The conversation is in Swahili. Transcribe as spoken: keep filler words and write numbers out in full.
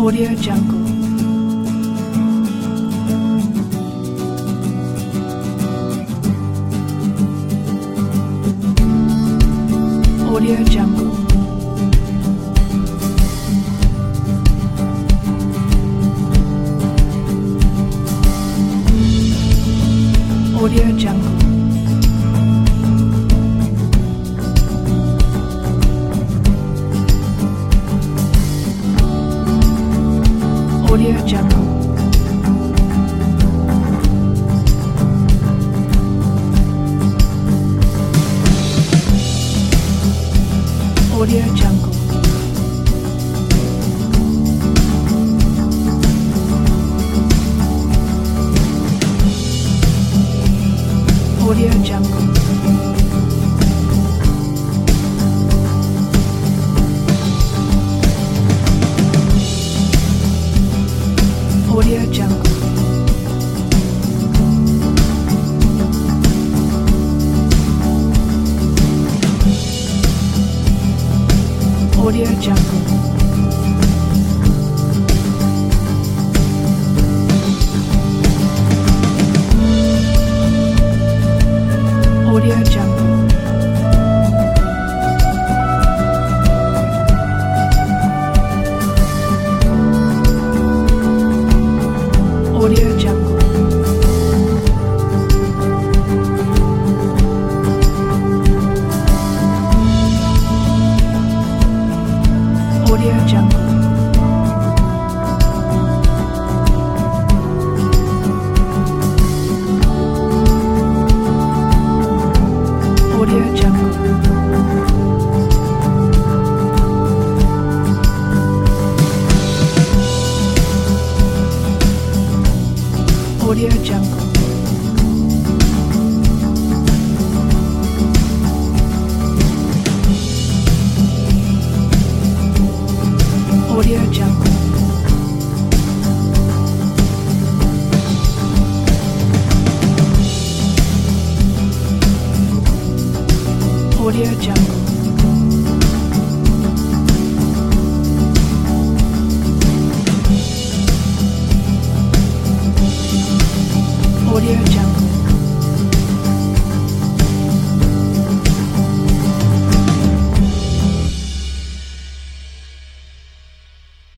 Audio Jungle. Audio Jungle. Audio Jungle. Audio Jungle. Audio Jungle. Audio Jungle. Audio Jungle. Audio Jungle. Audio Jungle. Audio Jungle. Audio Jungle. Audio Jungle. Audio Jungle. Audio Jungle. Audio Jungle. Audio Jungle.